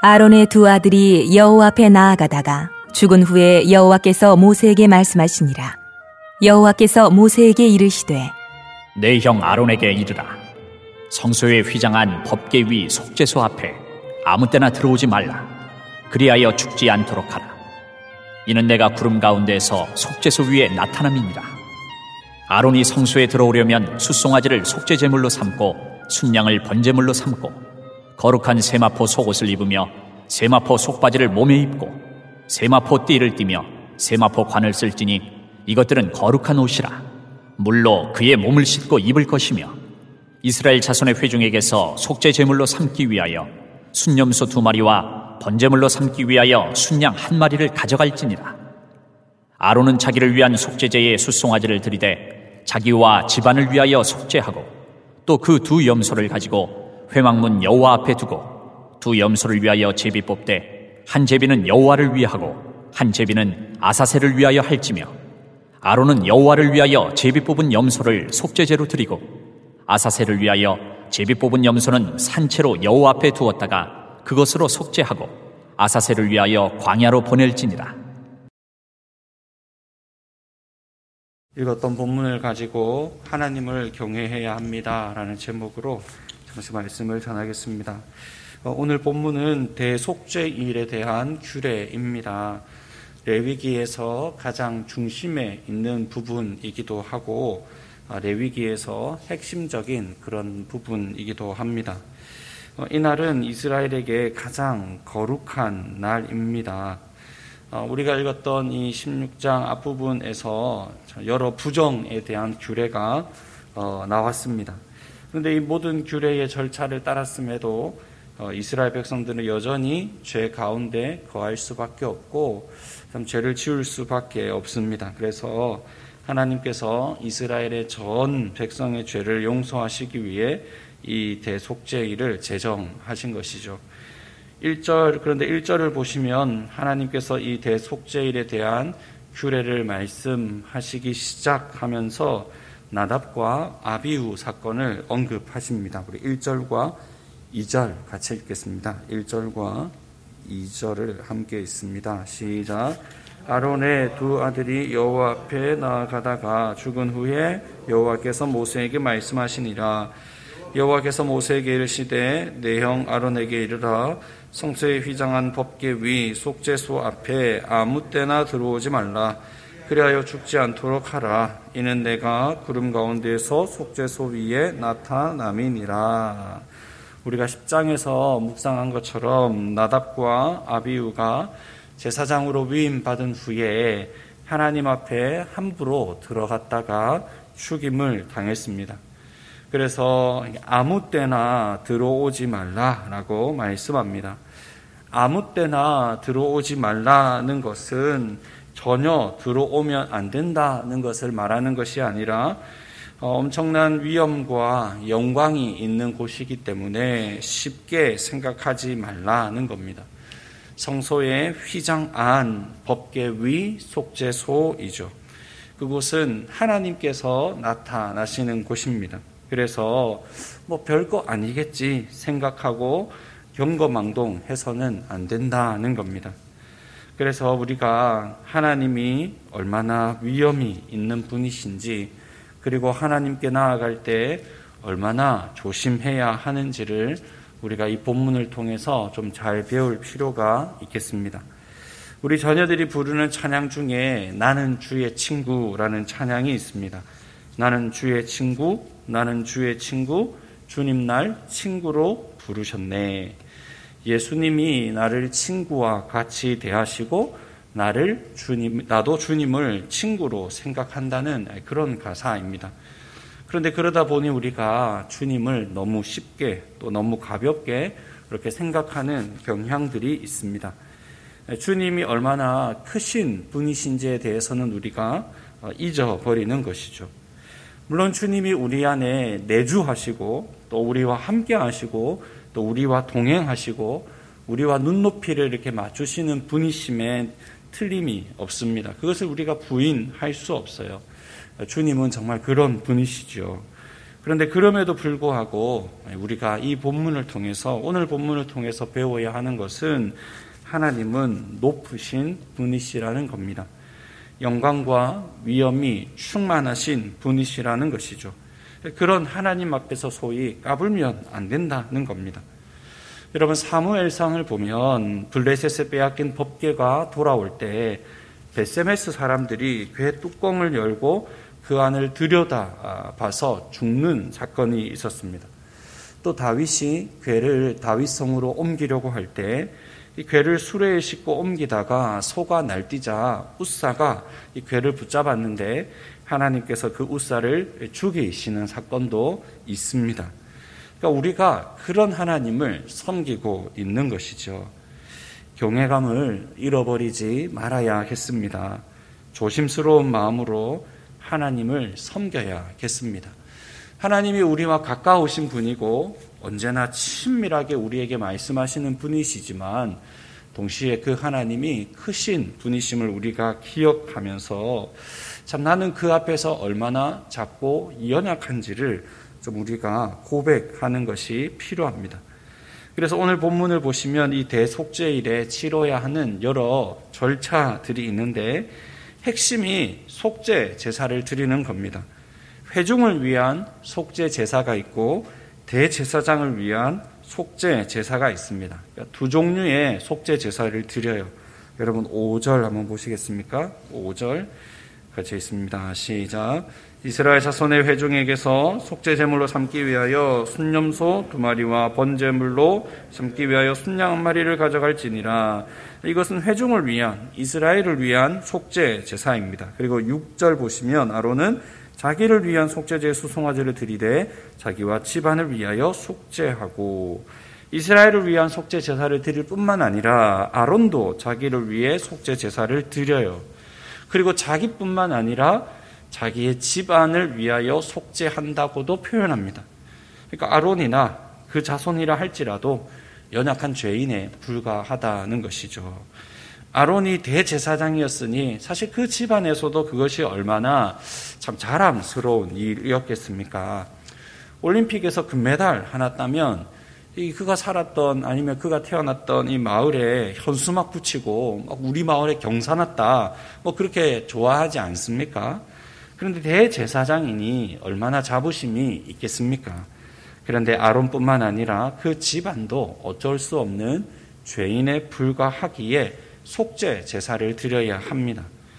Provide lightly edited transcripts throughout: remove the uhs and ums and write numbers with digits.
아론의 두 아들이 여호와 앞에 나아가다가 죽은 후에 여호와께서 모세에게 말씀하시니라. 여호와께서 모세에게 이르시되 내 형 아론에게 이르라. 성소에 휘장한 법궤 위 속죄소 앞에 아무 때나 들어오지 말라. 그리하여 죽지 않도록 하라. 이는 내가 구름 가운데에서 속죄소 위에 나타남이니라. 아론이 성소에 들어오려면 숫송아지를 속죄제물로 삼고 순양을 번제물로 삼고 거룩한 세마포 속옷을 입으며 세마포 속바지를 몸에 입고 세마포 띠를 띠며 세마포 관을 쓸지니 이것들은 거룩한 옷이라. 물로 그의 몸을 씻고 입을 것이며 이스라엘 자손의 회중에게서 속죄제물로 삼기 위하여 순염소 2마리와 번제물로 삼기 위하여 순양 1마리를 가져갈지니라. 아론은 자기를 위한 속죄제의 숫송아지를 들이되 자기와 집안을 위하여 속죄하고 또 그 2 염소를 가지고 회막문 여호와 앞에 두고 2 염소를 위하여 제비 뽑되 한 제비는 여호와를 위하고 한 제비는 아사셀을 위하여 할지며 아론은 여호와를 위하여 제비 뽑은 염소를 속죄제로 드리고 아사셀을 위하여 제비 뽑은 염소는 산채로 여호와 앞에 두었다가 그것으로 속죄하고 아사셀을 위하여 광야로 보낼지니라. 읽었던 본문을 가지고 하나님을 경외해야 합니다라는 제목으로 잠시 말씀을 전하겠습니다. 오늘 본문은 대속죄일에 대한 규례입니다. 레위기에서 가장 중심에 있는 부분이기도 하고 레위기에서 핵심적인 그런 부분이기도 합니다. 이날은 이스라엘에게 가장 거룩한 날입니다. 우리가 읽었던 이 16장 앞부분에서 여러 부정에 대한 규례가 나왔습니다. 그런데 이 모든 규례의 절차를 따랐음에도 이스라엘 백성들은 여전히 죄 가운데 거할 수밖에 없고 참 죄를 지을 수밖에 없습니다. 그래서 하나님께서 이스라엘의 전 백성의 죄를 용서하시기 위해 이 대속죄일을 제정하신 것이죠. 그런데 1절을 보시면 하나님께서 이 대속죄일에 대한 규례를 말씀하시기 시작하면서 나답과 아비후 사건을 언급하십니다. 우리 1절과 2절 같이 읽겠습니다. 1절과 2절을 함께 읽습니다. 시작. 아론의 2 아들이 여호와 앞에 나아가다가 죽은 후에 여호와께서 모세에게 말씀하시니라. 여호와께서 모세에게 이르시되 내 형 아론에게 이르라. 성소에 휘장한 법궤 위 속죄소 앞에 아무 때나 들어오지 말라. 그리하여 죽지 않도록 하라. 이는 내가 구름 가운데에서 속죄소 위에 나타남이니라. 우리가 10장에서 묵상한 것처럼 나답과 아비후가 제사장으로 위임받은 후에 하나님 앞에 함부로 들어갔다가 죽임을 당했습니다. 그래서 아무 때나 들어오지 말라라고 말씀합니다. 아무 때나 들어오지 말라는 것은 전혀 들어오면 안 된다는 것을 말하는 것이 아니라 엄청난 위엄과 영광이 있는 곳이기 때문에 쉽게 생각하지 말라는 겁니다. 성소의 휘장 안 법궤 위 속죄소이죠. 그곳은 하나님께서 나타나시는 곳입니다. 그래서 별거 아니겠지 생각하고 경거망동해서는 안 된다는 겁니다. 그래서 우리가 하나님이 얼마나 위엄이 있는 분이신지 그리고 하나님께 나아갈 때 얼마나 조심해야 하는지를 우리가 이 본문을 통해서 좀 잘 배울 필요가 있겠습니다. 우리 자녀들이 부르는 찬양 중에 나는 주의 친구라는 찬양이 있습니다. 나는 주의 친구, 나는 주의 친구, 주님 날 친구로 부르셨네. 예수님이 나를 친구와 같이 대하시고 나도 주님을 친구로 생각한다는 그런 가사입니다. 그런데 그러다 보니 우리가 주님을 너무 쉽게 또 너무 가볍게 그렇게 생각하는 경향들이 있습니다. 주님이 얼마나 크신 분이신지에 대해서는 우리가 잊어버리는 것이죠. 물론 주님이 우리 안에 내주하시고 또 우리와 함께 하시고 또 우리와 동행하시고 우리와 눈높이를 이렇게 맞추시는 분이심에 틀림이 없습니다. 그것을 우리가 부인할 수 없어요. 주님은 정말 그런 분이시죠. 그런데 그럼에도 불구하고 우리가 이 본문을 통해서, 오늘 본문을 통해서 배워야 하는 것은 하나님은 높으신 분이시라는 겁니다. 영광과 위엄이 충만하신 분이시라는 것이죠. 그런 하나님 앞에서 소위 까불면 안 된다는 겁니다. 여러분, 사무엘상을 보면 블레셋에 빼앗긴 법궤가 돌아올 때 베세메스 사람들이 궤 뚜껑을 열고 그 안을 들여다봐서 죽는 사건이 있었습니다. 또 다윗이 궤를 다윗성으로 옮기려고 할 때 이 궤를 수레에 싣고 옮기다가 소가 날뛰자 웃사가 이 궤를 붙잡았는데 하나님께서 그 웃사를 죽이시는 사건도 있습니다. 그러니까 우리가 그런 하나님을 섬기고 있는 것이죠. 경외감을 잃어버리지 말아야겠습니다. 조심스러운 마음으로 하나님을 섬겨야겠습니다. 하나님이 우리와 가까우신 분이고 언제나 친밀하게 우리에게 말씀하시는 분이시지만 동시에 그 하나님이 크신 분이심을 우리가 기억하면서 참 나는 그 앞에서 얼마나 작고 연약한지를 좀 우리가 고백하는 것이 필요합니다. 그래서 오늘 본문을 보시면 이 대속죄일에 치러야 하는 여러 절차들이 있는데 핵심이 속죄 제사를 드리는 겁니다. 회중을 위한 속죄 제사가 있고 대제사장을 위한 속죄 제사가 있습니다. 그러니까 두 종류의 속죄 제사를 드려요. 여러분 5절 한번 보시겠습니까? 5절 같이 있습니다. 시작. 이스라엘 자손의 회중에게서 속죄 제물로 삼기 위하여 순염소 2마리와 번제물로 삼기 위하여 순양 1마리를 가져갈지니라. 이것은 회중을 위한, 이스라엘을 위한 속죄 제사입니다. 그리고 6절 보시면 아론은 자기를 위한 속죄제의 수송아지를 드리되 자기와 집안을 위하여 속죄하고, 이스라엘을 위한 속죄 제사를 드릴 뿐만 아니라 아론도 자기를 위해 속죄 제사를 드려요. 그리고 자기뿐만 아니라 자기의 집안을 위하여 속죄한다고도 표현합니다. 그러니까 아론이나 그 자손이라 할지라도 연약한 죄인에 불과하다는 것이죠. 아론이 대제사장이었으니 사실 그 집안에서도 그것이 얼마나 참 자랑스러운 일이었겠습니까? 올림픽에서 금메달 하나 따면 그가 살았던 아니면 그가 태어났던 이 마을에 현수막 붙이고 우리 마을에 경사 났다 그렇게 좋아하지 않습니까? 그런데 대제사장이니 얼마나 자부심이 있겠습니까? 그런데 아론뿐만 아니라 그 집안도 어쩔 수 없는 죄인에 불과하기에 속죄 제사를 드려야 합니다.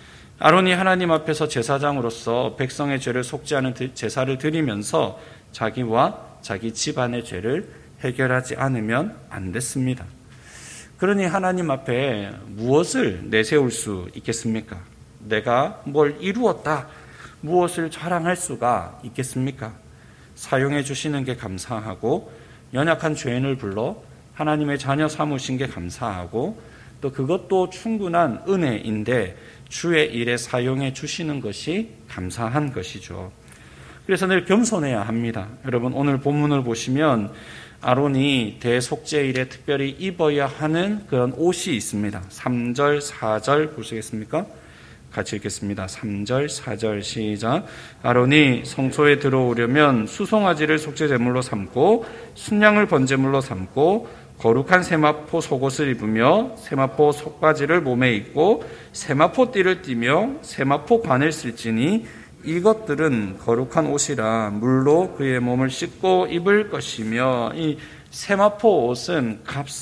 아론이 하나님 앞에서 제사장으로서 백성의 죄를 속죄하는 제사를 드리면서 자기와 자기 집안의 죄를 해결하지 않으면 안 됐습니다. 그러니 하나님 앞에 무엇을 내세울 수 있겠습니까? 내가 뭘 이루었다, 무엇을 자랑할 수가 있겠습니까? 사용해 주시는 게 감사하고, 연약한 죄인을 불러 하나님의 자녀 삼으신 게 감사하고, 또 그것도 충분한 은혜인데 주의 일에 사용해 주시는 것이 감사한 것이죠. 그래서 늘 겸손해야 합니다. 여러분, 오늘 본문을 보시면 아론이 대속죄일에 특별히 입어야 하는 그런 옷이 있습니다. 3절, 4절 보시겠습니까? 같이 읽겠습니다. 3절, 4절 시작. 아론이 성소에 들어오려면 수송아지를 속죄제물로 삼고 순양을 번제물로 삼고 거룩한 세마포 속옷을 입으며 세마포 속바지를 몸에 입고 세마포 띠를 띠며 세마포 관을 쓸지니 이것들은 거룩한 옷이라 물로 그의 몸을 씻고 입을 것이며, 이 세마포 옷은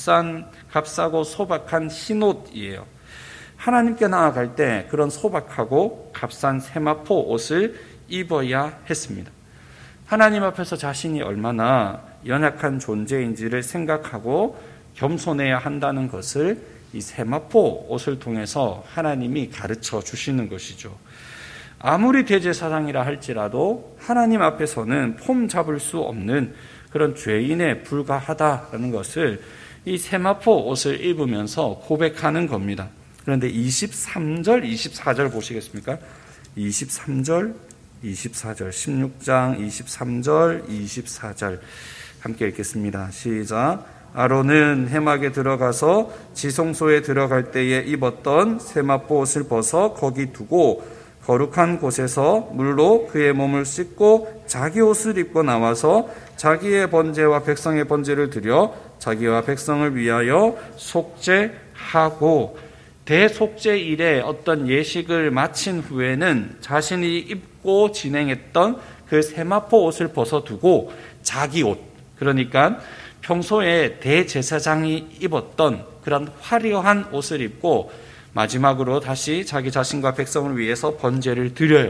값싸고 소박한 흰옷이에요. 하나님께 나아갈 때 그런 소박하고 값싼 세마포 옷을 입어야 했습니다. 하나님 앞에서 자신이 얼마나 연약한 존재인지를 생각하고 겸손해야 한다는 것을 이 세마포 옷을 통해서 하나님이 가르쳐 주시는 것이죠. 아무리 대제사장이라 할지라도 하나님 앞에서는 폼 잡을 수 없는 그런 죄인에 불과하다라는 것을 이 세마포 옷을 입으면서 고백하는 겁니다. 그런데 23절, 24절 보시겠습니까? 23절, 24절, 16장 23절, 24절 함께 읽겠습니다. 시작. 아론은 회막에 들어가서 지성소에 들어갈 때에 입었던 세마포 옷을 벗어 거기 두고 거룩한 곳에서 물로 그의 몸을 씻고 자기 옷을 입고 나와서 자기의 번제와 백성의 번제를 드려 자기와 백성을 위하여 속죄하고, 대속죄일에 어떤 예식을 마친 후에는 자신이 입고 진행했던 그 세마포 옷을 벗어두고 자기 옷, 그러니까 평소에 대제사장이 입었던 그런 화려한 옷을 입고 마지막으로 다시 자기 자신과 백성을 위해서 번제를 드려요.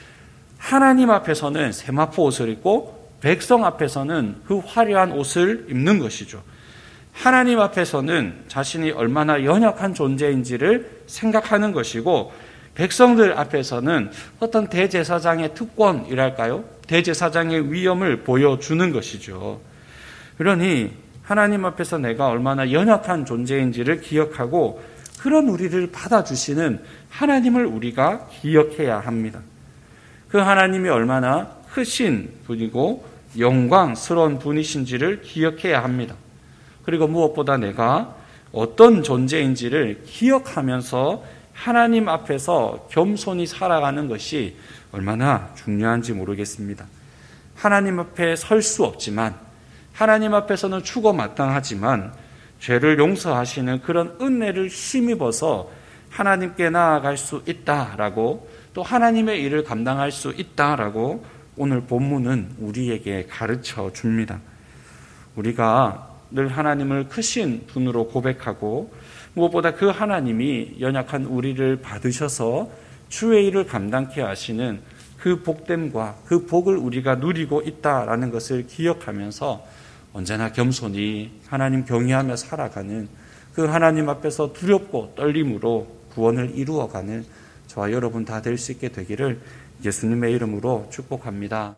하나님 앞에서는 세마포 옷을 입고 백성 앞에서는 그 화려한 옷을 입는 것이죠. 하나님 앞에서는 자신이 얼마나 연약한 존재인지를 생각하는 것이고, 백성들 앞에서는 어떤 대제사장의 특권이랄까요? 대제사장의 위엄을 보여주는 것이죠. 그러니 하나님 앞에서 내가 얼마나 연약한 존재인지를 기억하고 그런 우리를 받아주시는 하나님을 우리가 기억해야 합니다. 그 하나님이 얼마나 크신 분이고 영광스러운 분이신지를 기억해야 합니다. 그리고 무엇보다 내가 어떤 존재인지를 기억하면서 하나님 앞에서 겸손히 살아가는 것이 얼마나 중요한지 모르겠습니다. 하나님 앞에 설 수 없지만, 하나님 앞에서는 추고 마땅하지만 죄를 용서하시는 그런 은혜를 힘입어서 하나님께 나아갈 수 있다라고, 또 하나님의 일을 감당할 수 있다라고 오늘 본문은 우리에게 가르쳐 줍니다. 우리가 늘 하나님을 크신 분으로 고백하고, 무엇보다 그 하나님이 연약한 우리를 받으셔서 주의 일을 감당케 하시는 그 복됨과 그 복을 우리가 누리고 있다라는 것을 기억하면서 언제나 겸손히 하나님 경외하며 살아가는, 그 하나님 앞에서 두렵고 떨림으로 구원을 이루어가는 저와 여러분 다 될 수 있게 되기를 예수님의 이름으로 축복합니다.